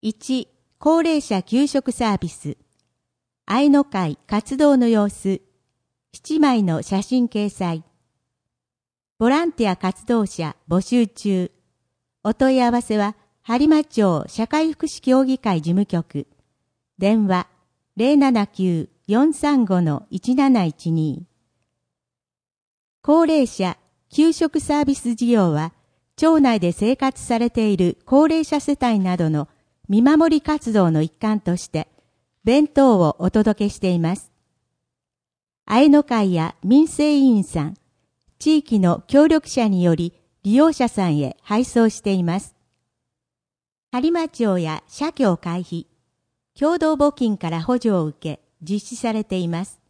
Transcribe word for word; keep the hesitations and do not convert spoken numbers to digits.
いち、高齢者給食サービス。愛の会活動の様子。ななまいの写真掲載。ボランティア活動者募集中。お問い合わせは、播磨町社会福祉協議会事務局。電話 ゼロななきゅう よんさんご いちなないちに。高齢者給食サービス事業は、町内で生活されている高齢者世帯などの見守り活動の一環として、弁当をお届けしています。愛の会や民生委員さん、地域の協力者により利用者さんへ配送しています。播磨町や社協会費、共同募金から補助を受け実施されています。